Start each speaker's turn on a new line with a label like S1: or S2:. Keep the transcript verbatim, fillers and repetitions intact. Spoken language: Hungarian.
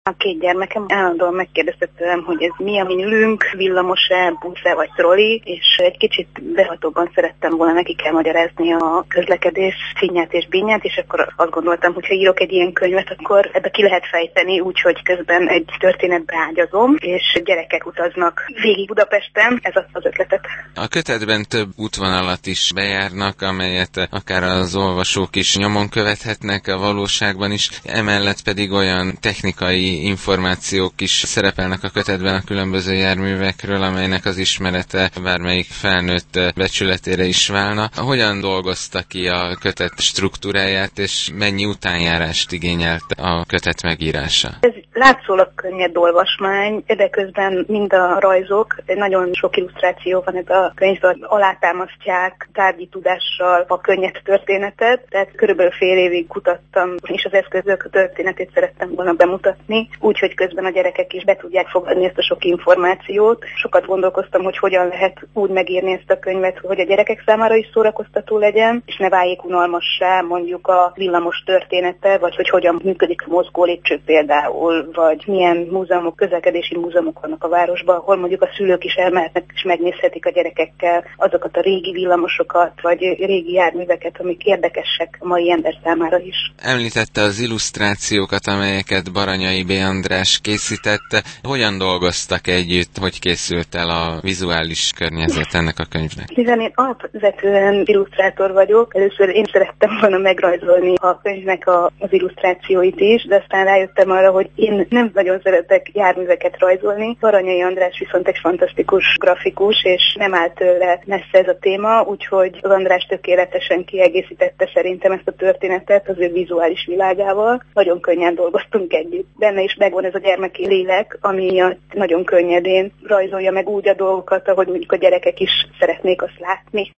S1: A két gyermekem állandóan megkérdezte tőlem, hogy ez mi, amin ülünk, villamos-e, busz-e vagy troli, és egy kicsit behatóban szerettem volna nekik elmagyarázni a közlekedés színját és bínyát, és akkor azt gondoltam, hogy ha írok egy ilyen könyvet, akkor ebbe ki lehet fejteni, úgyhogy közben egy történetbe ágyazom, és gyerekek utaznak végig Budapesten, ez az az ötletet.
S2: A kötetben több útvonalat is bejárnak, amelyet akár az olvasók is nyomon követhetnek a valóságban is, emellett pedig olyan technikai információk is szerepelnek a kötetben a különböző járművekről, amelynek az ismerete bármelyik felnőtt becsületére is válna. Hogyan dolgozta ki a kötet struktúráját, és mennyi utánjárást igényelt a kötet megírása?
S1: Ez látszólag könnyed olvasmány, de közben mind a rajzok, nagyon sok illusztráció van ebben a könyvben, alátámasztják tárgyi tudással a könnyed történetet, tehát körülbelül fél évig kutattam, és az eszközök történetét szerettem volna bemutatni, úgyhogy közben a gyerekek is be tudják fogadni ezt a sok információt. Sokat gondolkoztam, hogy hogyan lehet úgy megírni ezt a könyvet, hogy a gyerekek számára is szórakoztató legyen, és ne váljék unalmassá mondjuk a villamos története, vagy hogy hogyan működik a mozgó lépcső például, vagy milyen múzeumok, közlekedési múzeumok vannak a városban, ahol mondjuk a szülők is elmehetnek és megnézhetik a gyerekekkel azokat a régi villamosokat, vagy régi járműveket, amik érdekesek a mai ember számára is.
S2: Említette az illusztrációkat, amelyeket Baranyai B. András készítette. Hogyan dolgoztak együtt, hogy készült el a vizuális környezet ennek a könyvnek?
S1: Hiszen én alapvetően illusztrátor vagyok. Először én szerettem volna megrajzolni a könyvnek a, az illusztrációit is, de aztán rájöttem arra, hogy én nem nagyon szeretek járműveket rajzolni. Baranyai András viszont egy fantasztikus grafikus, és nem állt tőle messze ez a téma, úgyhogy az András tökéletesen kiegészítette szerintem ezt a történetet az ő vizuális világával. Nagyon könnyen dolgoztunk együtt. Benne is megvan ez a gyermeki lélek, ami miatt nagyon könnyedén rajzolja meg úgy a dolgokat, ahogy mondjuk a gyerekek is szeretnék azt látni.